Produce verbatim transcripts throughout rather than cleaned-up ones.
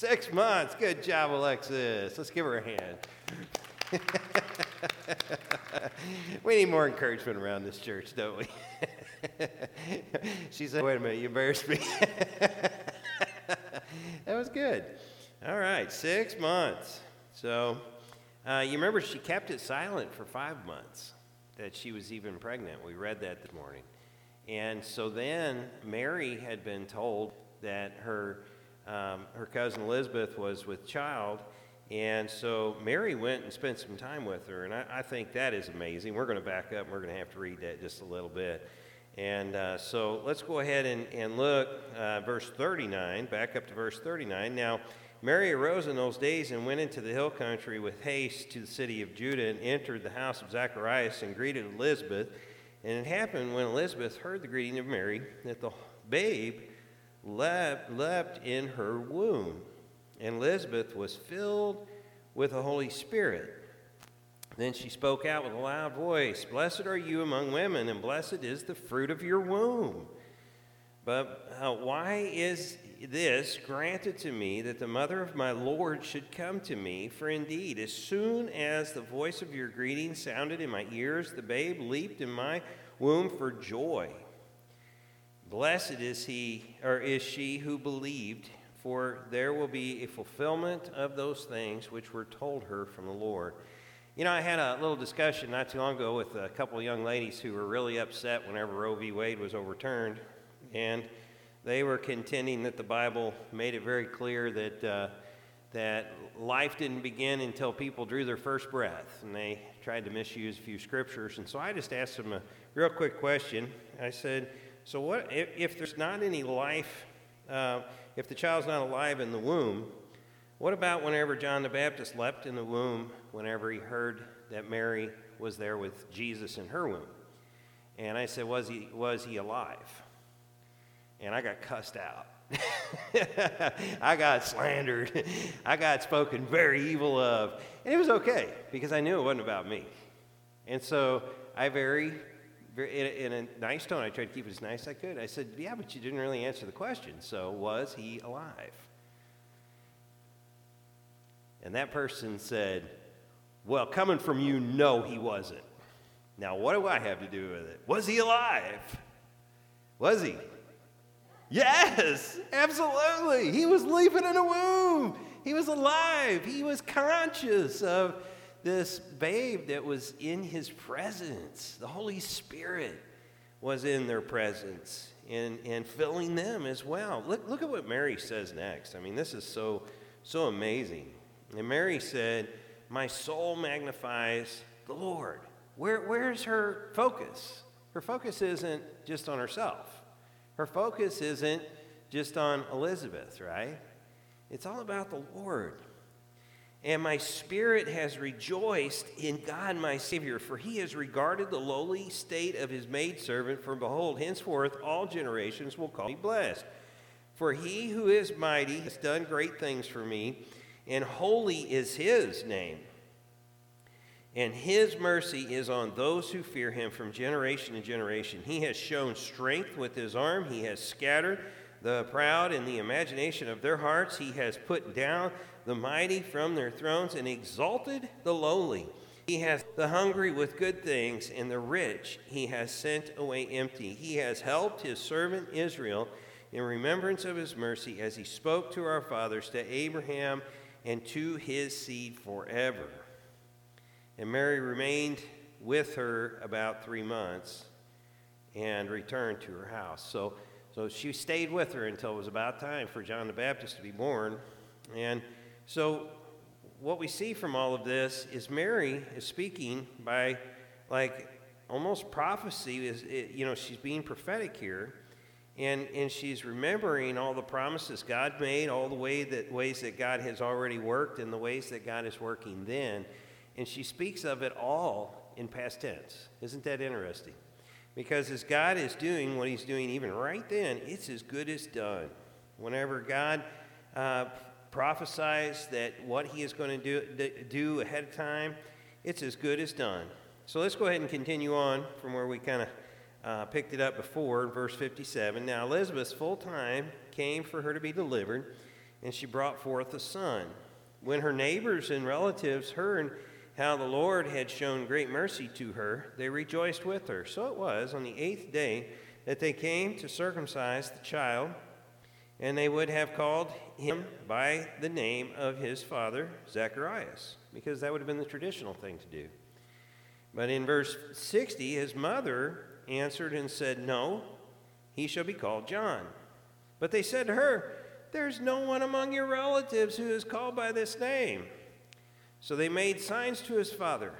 Six months. Good job, Alexis. Let's give her a hand. We need more encouragement around this church, don't we? She said, wait a minute, you embarrassed me. That was good. All right, six months. So uh, you remember she kept it silent for five months that she was even pregnant. We read that this morning. And so then Mary had been told that her um, her cousin Elizabeth was with child. And so Mary went and spent some time with her, and I, I think that is amazing. We're going to back up, and we're going to have to read that just a little bit. And uh, so let's go ahead and, and look, uh, verse thirty-nine, back up to verse thirty-nine. Now, Mary arose in those days and went into the hill country with haste to the city of Judah and entered the house of Zacharias and greeted Elizabeth. And it happened when Elizabeth heard the greeting of Mary that the babe leapt, leapt in her womb. And Elizabeth was filled with the Holy Spirit. Then she spoke out with a loud voice, "Blessed are you among women, and blessed is the fruit of your womb. But uh, why is this granted to me, that the mother of my Lord should come to me? For indeed, as soon as the voice of your greeting sounded in my ears, the babe leaped in my womb for joy. Blessed is he, or is she who believed, for there will be a fulfillment of those things which were told her from the Lord." You know, I had a little discussion not too long ago with a couple of young ladies who were really upset whenever Roe v. Wade was overturned, and they were contending that the Bible made it very clear that uh, that life didn't begin until people drew their first breath, and they tried to misuse a few scriptures. And so I just asked them a real quick question. I said, so what if, if there's not any life, uh, if the child's not alive in the womb, what about whenever John the Baptist leapt in the womb, whenever he heard that Mary was there with Jesus in her womb? And I said, was he, was he alive? And I got cussed out. I got slandered. I got spoken very evil of. And it was okay, because I knew it wasn't about me. And so I very, very in, in a nice tone, I tried to keep it as nice as I could. I said, yeah, but you didn't really answer the question. So was he alive? And that person said, well, coming from you, no, he wasn't. Now, what do I have to do with it? Was he alive? Was he? Yes, absolutely. He was leaping in a womb. He was alive. He was conscious of this babe that was in his presence. The Holy Spirit was in their presence and, and filling them as well. Look, look at what Mary says next. I mean, this is so, so amazing. And Mary said, my soul magnifies the Lord. Where, where's her focus? Her focus isn't just on herself. Her focus isn't just on Elizabeth, right? It's all about the Lord. And my spirit has rejoiced in God my Savior, for he has regarded the lowly state of his maidservant. For behold, henceforth all generations will call me blessed. For he who is mighty has done great things for me, and holy is his name. And his mercy is on those who fear him from generation to generation. He has shown strength with his arm. He has scattered the proud in the imagination of their hearts. He has put down the mighty from their thrones and exalted the lowly. He has the hungry with good things, and the rich he has sent away empty. He has helped his servant Israel in remembrance of his mercy, as he spoke to our fathers, to Abraham, and to his seed forever. And Mary remained with her about three months and returned to her house. So, so she stayed with her until it was about time for John the Baptist to be born. And so what we see from all of this is Mary is speaking by, like, almost prophecy. Is it, you know, she's being prophetic here. And, and she's remembering all the promises God made, all the way that, ways that God has already worked, and the ways that God is working then. And she speaks of it all in past tense. Isn't that interesting? Because as God is doing what he's doing even right then, it's as good as done. Whenever God uh, prophesies that what he is going to do, do ahead of time, it's as good as done. So let's go ahead and continue on from where we kind of uh, picked it up before, in verse fifty-seven. Now Elizabeth's full time came for her to be delivered, and she brought forth a son. When her neighbors and relatives heard how the Lord had shown great mercy to her, they rejoiced with her. So it was on the eighth day that they came to circumcise the child, and they would have called him by the name of his father, Zacharias, because that would have been the traditional thing to do. But in verse sixty, his mother answered and said, "No, he shall be called John." But they said to her, "There's no one among your relatives who is called by this name." So they made signs to his father.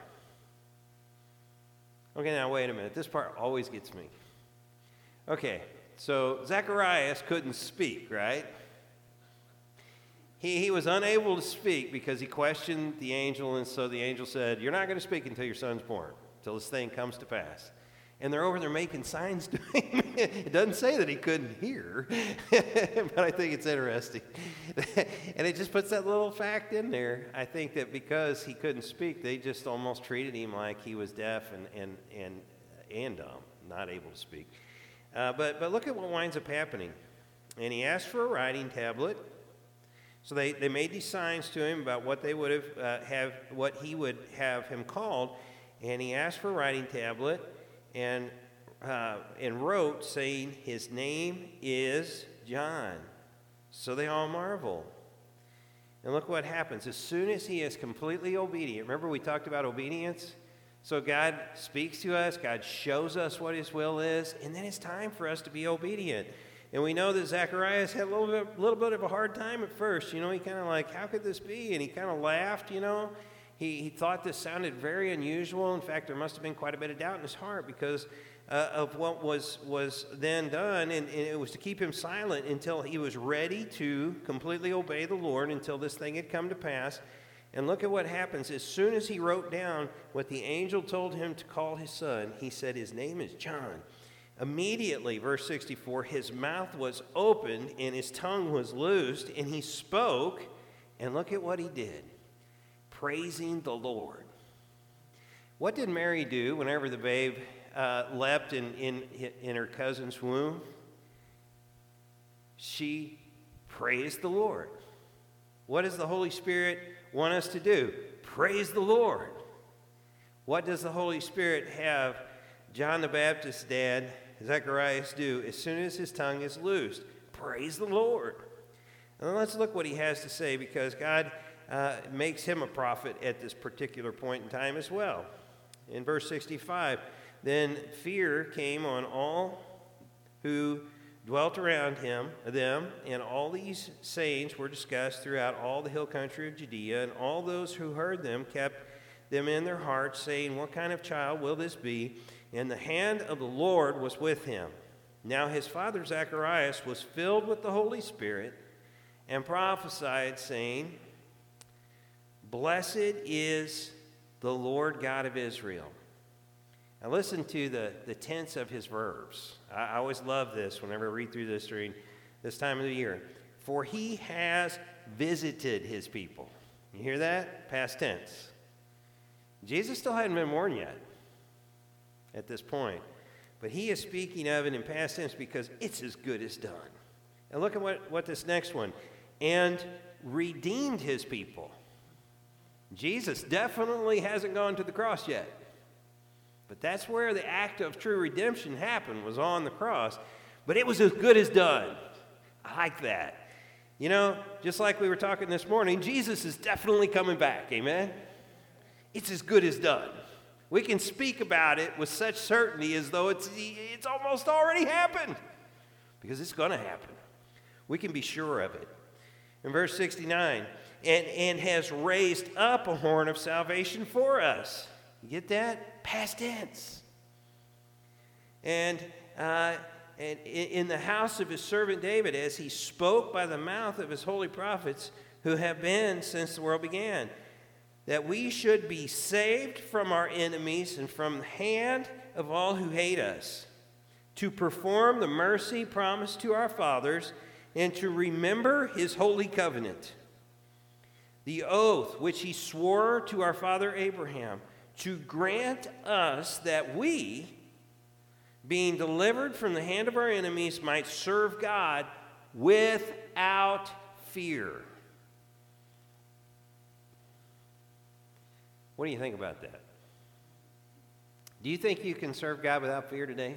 Okay, now wait a minute. This part always gets me. Okay, so Zacharias couldn't speak, right? He, he was unable to speak because he questioned the angel, and so the angel said, "You're not going to speak until your son's born, until this thing comes to pass." And they're over there making signs to him. It doesn't say that he couldn't hear, but I think it's interesting. And it just puts that little fact in there. I think that because he couldn't speak, they just almost treated him like he was deaf and and and, and dumb, not able to speak. Uh, but, but look at what winds up happening. And he asked for a writing tablet. So they, they made these signs to him about what they would have, uh, have, what he would have him called. And he asked for a writing tablet and, uh, and wrote, saying, "His name is John." So they all marvel. And look what happens. As soon as he is completely obedient, remember we talked about obedience? So God speaks to us, God shows us what his will is, and then it's time for us to be obedient. And we know that Zacharias had a little bit, little bit of a hard time at first. You know, he kind of like, how could this be? And he kind of laughed, you know. He, he thought this sounded very unusual. In fact, there must have been quite a bit of doubt in his heart because uh, of what was, was then done. And, and it was to keep him silent until he was ready to completely obey the Lord, until this thing had come to pass. And look at what happens. As soon as he wrote down what the angel told him to call his son, he said, "His name is John." Immediately, verse sixty-four, his mouth was opened and his tongue was loosed, and he spoke. And look at what he did. Praising the Lord. What did Mary do whenever the babe uh, leapt in, in, in her cousin's womb? She praised the Lord. What does the Holy Spirit want us to do? Praise the Lord. What does the Holy Spirit have John the Baptist's dad, Zacharias, do as soon as his tongue is loosed? Praise the Lord. And then let's look what he has to say, because God uh, makes him a prophet at this particular point in time as well. In verse sixty-five, then fear came on all who dwelt around him, them, and all these sayings were discussed throughout all the hill country of Judea, and all those who heard them kept them in their hearts, saying, "What kind of child will this be?" And the hand of the Lord was with him. Now his father Zacharias was filled with the Holy Spirit and prophesied, saying, "Blessed is the Lord God of Israel." Now listen to the, the tense of his verbs. I, I always love this whenever I read through this during this time of the year. For he has visited his people. You hear that? Past tense. Jesus still hadn't been born yet at this point. But he is speaking of it in past tense because it's as good as done. And look at what, what this next one. And redeemed his people. Jesus definitely hasn't gone to the cross yet. But that's where the act of true redemption happened, was on the cross. But it was as good as done. I like that. You know, just like we were talking this morning, Jesus is definitely coming back, amen? It's as good as done. We can speak about it with such certainty as though it's, it's almost already happened, because it's going to happen. We can be sure of it. In verse sixty-nine, and, and has raised up a horn of salvation for us. You get that? Past tense. And, uh, and in the house of his servant David, as he spoke by the mouth of his holy prophets, who have been since the world began, that we should be saved from our enemies and from the hand of all who hate us, to perform the mercy promised to our fathers, and to remember his holy covenant, the oath which he swore to our father Abraham, to grant us that we, being delivered from the hand of our enemies, might serve God without fear. What do you think about that? Do you think you can serve God without fear today?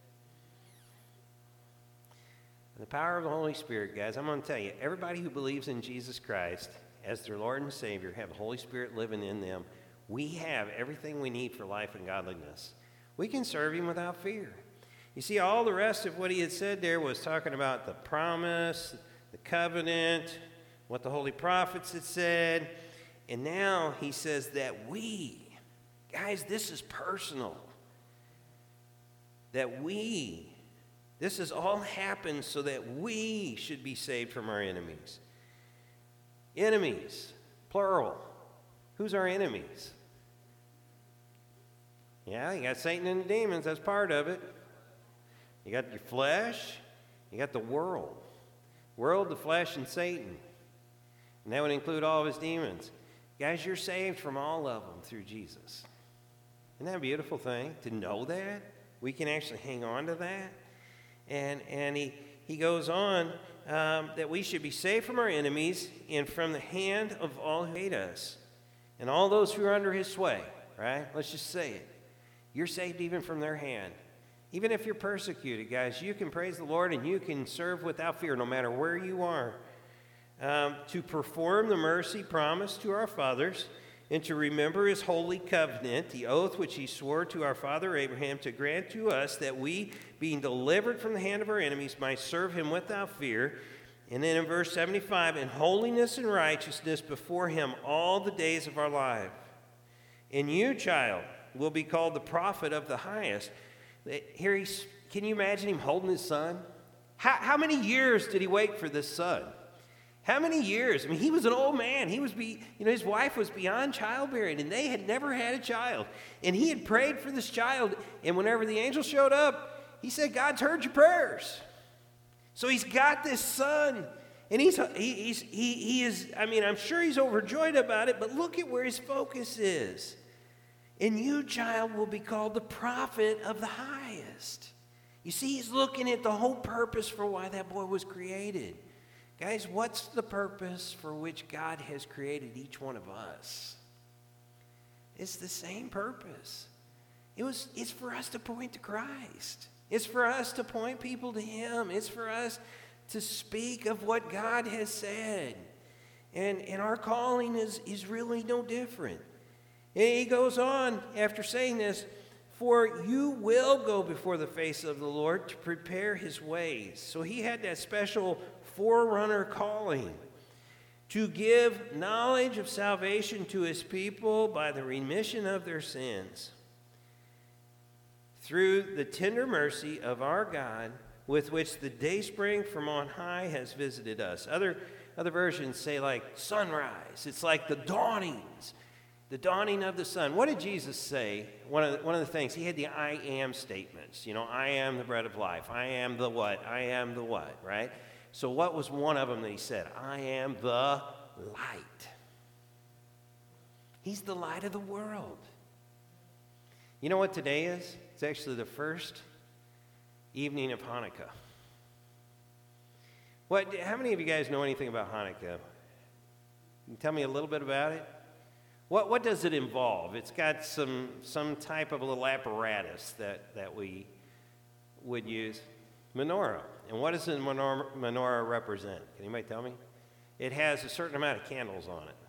The power of the Holy Spirit, guys, I'm going to tell you, everybody who believes in Jesus Christ as their Lord and Savior, have the Holy Spirit living in them, we have everything we need for life and godliness. We can serve Him without fear. You see, all the rest of what he had said there was talking about the promise, the covenant, what the holy prophets had said, and now he says that we, guys, this is personal, that we, this has all happened so that we should be saved from our enemies. Enemies, plural. Who's our enemies? Yeah, you got Satan and the demons, that's part of it. You got your flesh, you got the world. World, the flesh, and Satan. And that would include all of his demons. Guys, you're saved from all of them through Jesus. Isn't that a beautiful thing to know that? We can actually hang on to that. And, and he, he goes on um, that we should be saved from our enemies and from the hand of all who hate us and all those who are under his sway, right? Let's just say it. You're saved even from their hand. Even if you're persecuted, guys, you can praise the Lord and you can serve without fear no matter where you are. Um, to perform the mercy promised to our fathers and to remember his holy covenant, the oath which he swore to our father Abraham to grant to us that we, being delivered from the hand of our enemies, might serve him without fear. And then in verse seventy-five, in holiness and righteousness before him all the days of our life. And you, child, will be called the prophet of the highest. Here he's, can you imagine him holding his son? How, how many years did he wait for this son? How many years? I mean, he was an old man. He was, be, you know, his wife was beyond childbearing, and they had never had a child. And he had prayed for this child, and whenever the angel showed up, he said, God's heard your prayers. So he's got this son, and he's, he, he's, he, he is, I mean, I'm sure he's overjoyed about it, but look at where his focus is. And you, child, will be called the prophet of the highest. You see, he's looking at the whole purpose for why that boy was created. Guys, what's the purpose for which God has created each one of us? It's the same purpose. It was, it's for us to point to Christ. It's for us to point people to him. It's for us to speak of what God has said. And, and our calling is, is really no different. And he goes on after saying this, for you will go before the face of the Lord to prepare his ways. So he had that special forerunner calling to give knowledge of salvation to his people by the remission of their sins through the tender mercy of our God with which the dayspring from on high has visited us. Other, other versions say like sunrise. It's like the dawnings. The dawning of the sun. What did Jesus say? One of the, one of the things, he had the I am statements. You know, I am the bread of life. I am the what? I am the what, right? So what was one of them that he said? I am the light. He's the light of the world. You know what today is? It's actually the first evening of Hanukkah. What? How many of you guys know anything about Hanukkah? Can you tell me a little bit about it? What, what does it involve? It's got some, some type of a little apparatus that, that we would use. Menorah. And what does the menorah, menorah represent? Can anybody tell me? It has a certain amount of candles on it.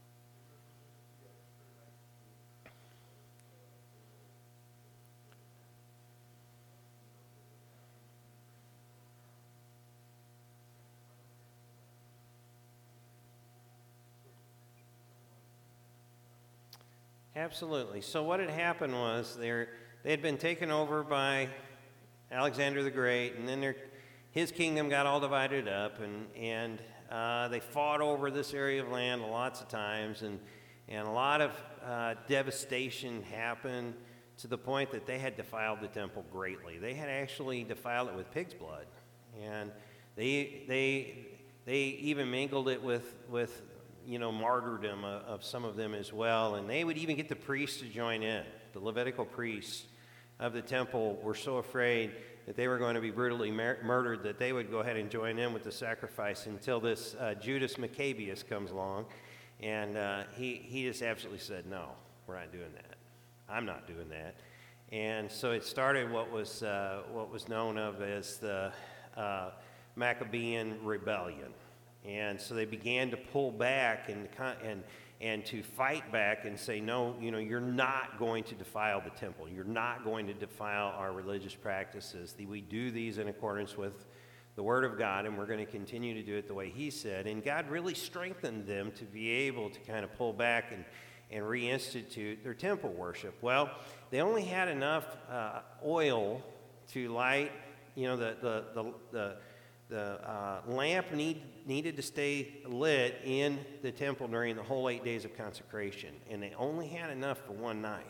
Absolutely. So what had happened was they had been taken over by Alexander the Great, and then his kingdom got all divided up, and, and uh, they fought over this area of land lots of times, and, and a lot of uh, devastation happened to the point that they had defiled the temple greatly. They had actually defiled it with pig's blood, and they, they, they even mingled it with, with you know, martyrdom of some of them as well. And they would even get the priests to join in. The Levitical priests of the temple were so afraid that they were going to be brutally mur- murdered, that they would go ahead and join in with the sacrifice until this uh, Judas Maccabeus comes along. And uh, he, he just absolutely said, no, we're not doing that. I'm not doing that. And so it started what was, uh, what was known of as the uh, Maccabean Rebellion. And so they began to pull back and, and, and to fight back and say, no, you know, you're not going to defile the temple. You're not going to defile our religious practices. We do these in accordance with the Word of God, and we're going to continue to do it the way He said. And God really strengthened them to be able to kind of pull back and, and reinstitute their temple worship. Well, they only had enough uh, oil to light, you know, the, the, the, the The uh, lamp need, needed to stay lit in the temple during the whole eight days of consecration, and they only had enough for one night.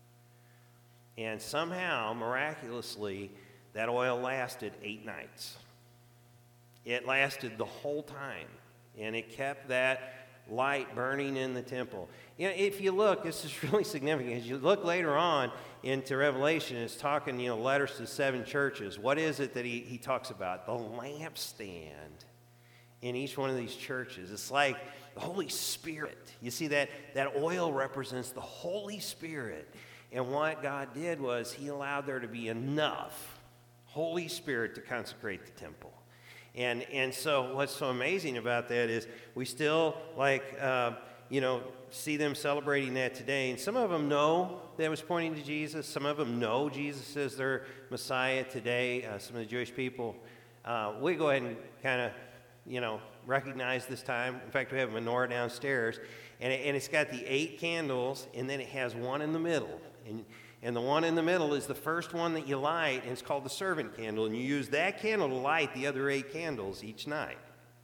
And somehow, miraculously, that oil lasted eight nights. It lasted the whole time, and it kept that light burning in the temple. You know, if you look, this is really significant. As you look later on into Revelation, it's talking, you know, letters to seven churches. What is it that he, he talks about? The lampstand in each one of these churches. It's like the Holy Spirit. You see, that, that oil represents the Holy Spirit. And what God did was He allowed there to be enough Holy Spirit to consecrate the temple. And and so what's so amazing about that is we still, like, uh, you know, see them celebrating that today. And some of them know that it was pointing to Jesus. Some of them know Jesus is their Messiah today. Uh, some of the Jewish people, uh, we go ahead and kind of, you know, recognize this time. In fact, we have a menorah downstairs, and, it, and it's got the eight candles, and then it has one in the middle. And And the one in the middle is the first one that you light, and it's called the servant candle. And you use that candle to light the other eight candles each night.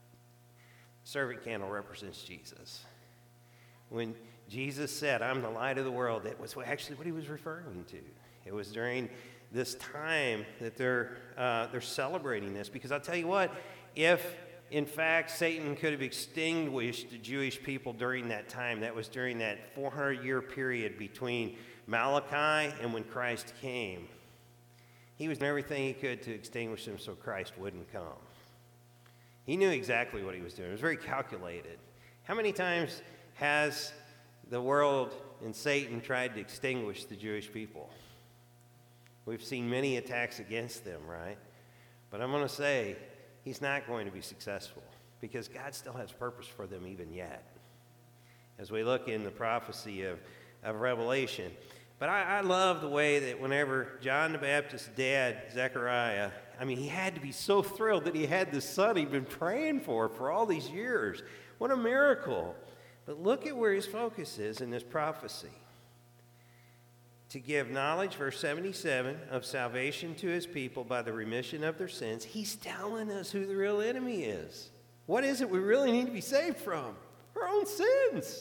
The servant candle represents Jesus. When Jesus said, I'm the light of the world, that was actually what He was referring to. It was during this time that they're, uh, they're celebrating this. Because I'll tell you what, if in fact Satan could have extinguished the Jewish people during that time, that was during that four hundred year period between Malachi and when Christ came, he was doing everything he could to extinguish them so Christ wouldn't come. He knew exactly what he was doing. It was very calculated. How many times has the world and Satan tried to extinguish the Jewish people? We've seen many attacks against them, right? But I'm going to say he's not going to be successful because God still has purpose for them even yet. As we look in the prophecy of, of Revelation. But I, I love the way that whenever John the Baptist's dad, Zechariah, I mean, he had to be so thrilled that he had the son he'd been praying for for all these years. What a miracle. But look at where his focus is in this prophecy. To give knowledge, verse seventy-seven, of salvation to his people by the remission of their sins. He's telling us who the real enemy is. What is it we really need to be saved from? Our own sins.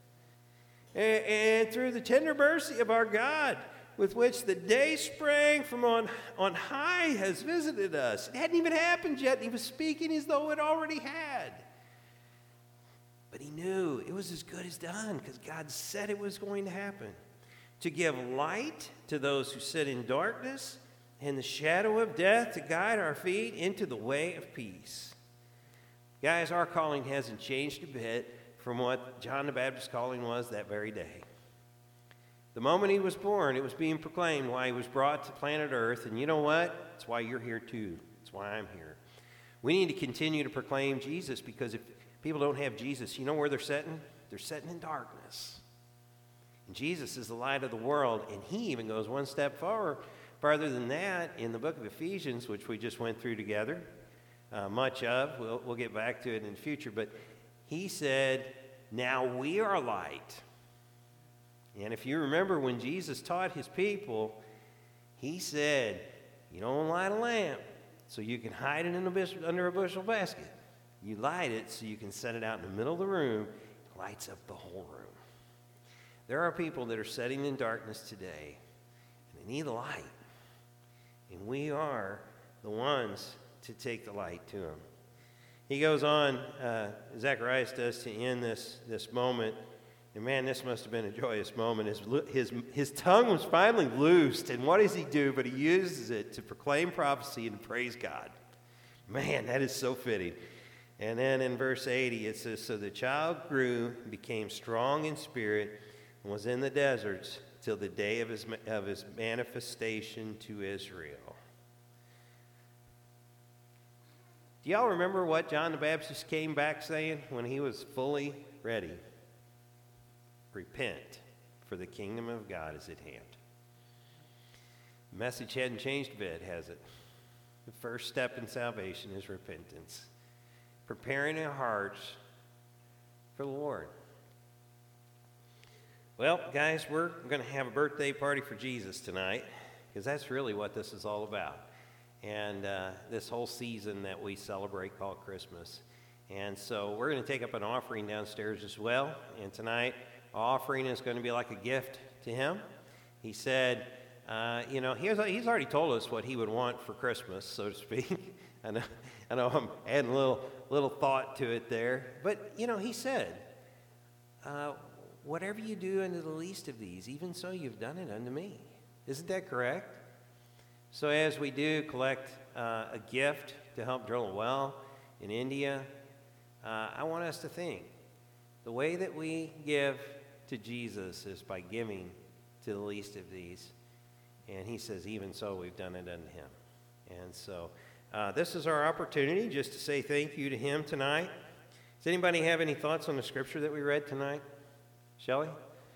And, and through the tender mercy of our God, with which the day sprang from on, on high, has visited us. It hadn't even happened yet. He was speaking as though it already had. But he knew it was as good as done because God said it was going to happen. To give light to those who sit in darkness and the shadow of death, to guide our feet into the way of peace. Guys, our calling hasn't changed a bit from what John the Baptist's calling was that very day. The moment he was born, it was being proclaimed why he was brought to planet Earth. And you know what? It's why you're here too. It's why I'm here. We need to continue to proclaim Jesus because if people don't have Jesus, you know where they're sitting? They're sitting in darkness. And Jesus is the light of the world, and he even goes one step forward, farther than that in the book of Ephesians, which we just went through together, uh, much of. We'll, we'll get back to it in the future. But he said, now we are light. And if you remember when Jesus taught his people, he said, you don't light a lamp so you can hide it in a bushel, under a bushel basket. You light it so you can set it out in the middle of the room. It lights up the whole room. There are people that are sitting in darkness today, and they need a light. And we are the ones to take the light to them. He goes on, uh, Zacharias does, to end this, this moment And man, this must have been a joyous moment. His, his, his tongue was finally loosed. And what does he do? But he uses it to proclaim prophecy and praise God. Man, that is so fitting. And then in verse eighty, it says, so the child grew, became strong in spirit, and was in the deserts till the day of his, of his manifestation to Israel. Do y'all remember what John the Baptist came back saying when he was fully ready? Repent, for the kingdom of God is at hand. The message hadn't changed a bit, has it? The first step in salvation is repentance. Preparing our hearts for the Lord. Well, guys, we're going to have a birthday party for Jesus tonight, because that's really what this is all about. And uh, this whole season that we celebrate called Christmas. And so we're going to take up an offering downstairs as well. And tonight, our offering is going to be like a gift to him. He said, uh, you know, he has, he's already told us what he would want for Christmas, so to speak. I know, I know I'm adding a little, little thought to it there. But, you know, he said, uh, whatever you do unto the least of these, even so you've done it unto me. Isn't that correct? So as we do collect uh, a gift to help drill a well in India, uh, I want us to think, the way that we give to Jesus is by giving to the least of these. And he says, even so, we've done it unto him. And so uh, this is our opportunity just to say thank you to him tonight. Does anybody have any thoughts on the scripture that we read tonight? Shelley?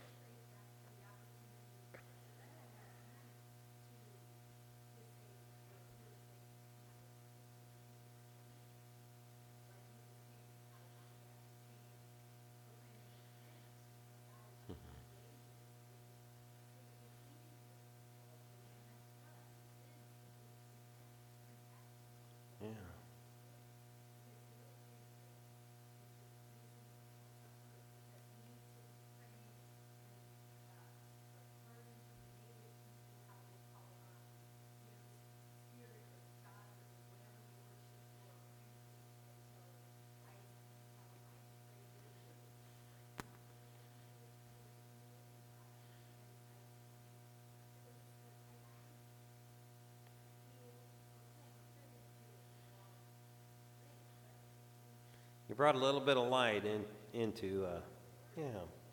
You brought a little bit of light in, into, uh, yeah.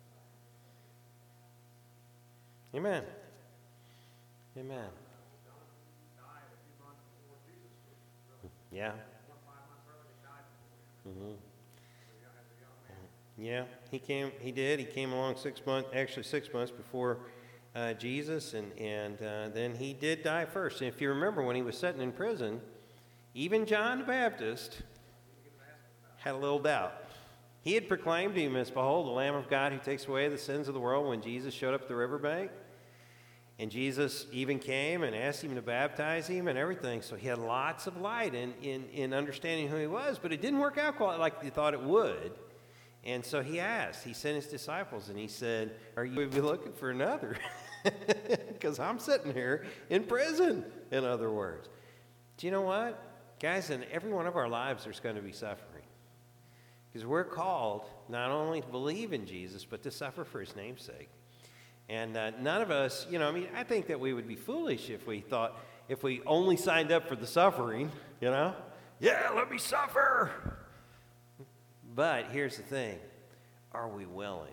Amen. Amen. Yeah. Mm-hmm. Yeah, he came. He did. He came along six months, actually six months before uh, Jesus, and and uh, then he did die first. And if you remember, when he was sitting in prison, even John the Baptist had a little doubt. He had proclaimed him as, behold, the Lamb of God who takes away the sins of the world, when Jesus showed up at the riverbank. And Jesus even came and asked him to baptize him and everything. So he had lots of light in, in, in understanding who he was, but it didn't work out quite like he thought it would. And so he asked, he sent his disciples, and he said, are you looking for another? Because I'm sitting here in prison, in other words. Do you know what? Guys, in every one of our lives, there's going to be suffering. Because we're called not only to believe in Jesus, but to suffer for his name's sake. And uh, none of us, you know, I mean, I think that we would be foolish if we thought, if we only signed up for the suffering, you know? Yeah, let me suffer. But here's the thing. Are we willing?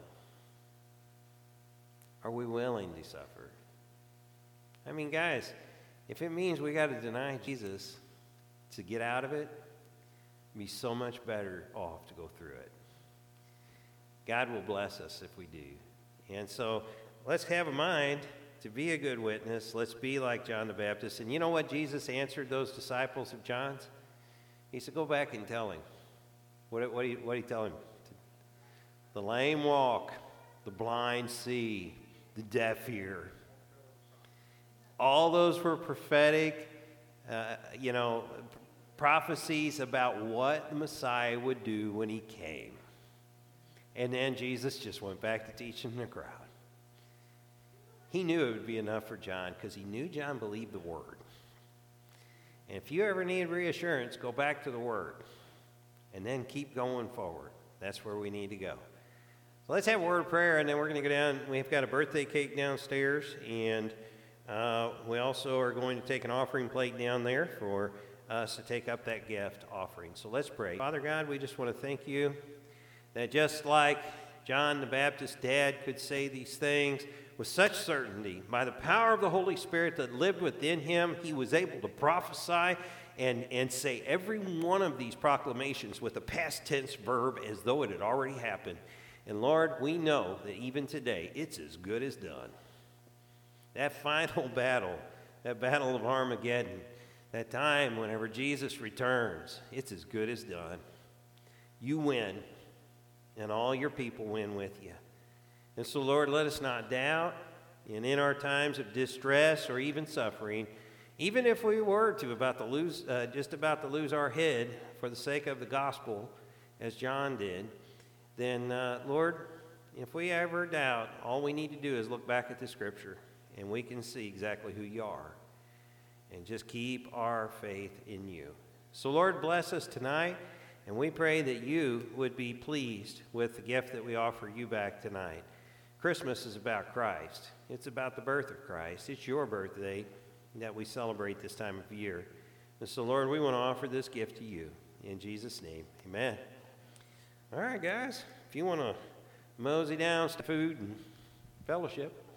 Are we willing to suffer? I mean, guys, if it means we got to deny Jesus to get out of it, be so much better off to go through it. God will bless us if we do. And so let's have a mind to be a good witness. Let's be like John the Baptist. And you know what Jesus answered those disciples of John's? He said, go back and tell him. What, what, did, he, what did he tell him? The lame walk, the blind see, the deaf hear. All those were prophetic, uh, you know, prophecies about what the Messiah would do when he came. And then Jesus just went back to teaching the crowd. He knew it would be enough for John because he knew John believed the Word. And if you ever need reassurance, go back to the Word and then keep going forward. That's where we need to go. So let's have a word of prayer, and then we're going to go down. We've got a birthday cake downstairs, and uh, we also are going to take an offering plate down there for us to take up that gift offering. So let's pray. Father God, we just want to thank you that just like John the Baptist's dad could say these things with such certainty, by the power of the Holy Spirit that lived within him, he was able to prophesy and, and say every one of these proclamations with a past tense verb as though it had already happened. And Lord, we know that even today, it's as good as done. That final battle, that battle of Armageddon, that time whenever Jesus returns, it's as good as done. You win, and all your people win with you. And so, Lord, let us not doubt, and in our times of distress or even suffering, even if we were to about to lose, uh, just about to lose our head for the sake of the gospel, as John did, then, uh, Lord, if we ever doubt, all we need to do is look back at the Scripture, and we can see exactly who you are, and just keep our faith in you. So, Lord, bless us tonight, and we pray that you would be pleased with the gift that we offer you back tonight. Christmas is about Christ. It's about the birth of Christ. It's your birthday that we celebrate this time of year. And so, Lord, we want to offer this gift to you. In Jesus' name, amen. All right, guys, if you want to mosey down some food and fellowship.